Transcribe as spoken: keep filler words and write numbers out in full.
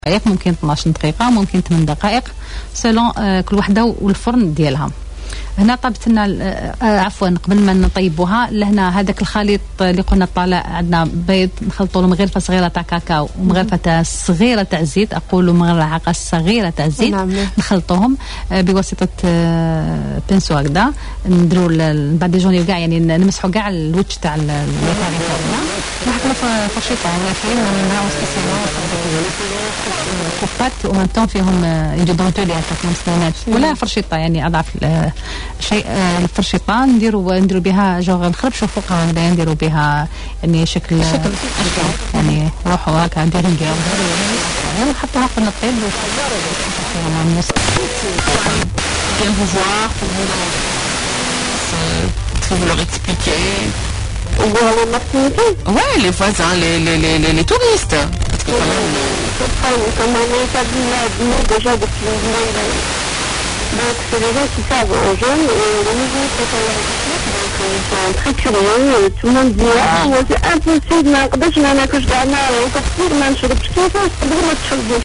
دقائق، ممكن اثناش دقيقة، ممكن ثمان دقائق سولون كل وحدة والفرن ديالها. هنا طابت لنا عفوا قبل ما نطيبوها لهنا هذاك الخليط اللي قلنا طالع عندنا بيض نخلطوا له مغرفه صغيره تاع كاكاو ومغرفه صغيره تاع زيت، اقول مغرفه صغيره تاع زيت، نخلطوهم بواسطه بنسو هكذا، نديروا بعد جوني كاع يعني نمسحوا كاع الوجه تاع الفرينه، نحطوا فرشيطه ولكن منها كوبات ومن طون فيهم يجي دونتولي هكا مسنونات ولا فرشيطه يعني اضعف شيء. الفرشيطه نديروا نديروا بها جوغ نخربشوا فوقها هكذا، نديروا بها يعني شكل شكل يعني روحوا هكا نديروا نقاو نحطوها في الطيب مع الناس. Bien vous voir, pour vous, pour vous leur expliquer. Ouais, les voisins, les, les, les, les, les touristes. Parce que quand même... Comme on est établi là, déjà depuis une dizaine d'années. Donc c'est des gens qui savent en jeune et les nouveaux quand on leur explique, donc ils sont très curieux, tout le monde dit ah c'est impossible, ما نقدرش ما ناكلش كاع encore pire ما نشربش كيفاش تقدروا ما تشربوش.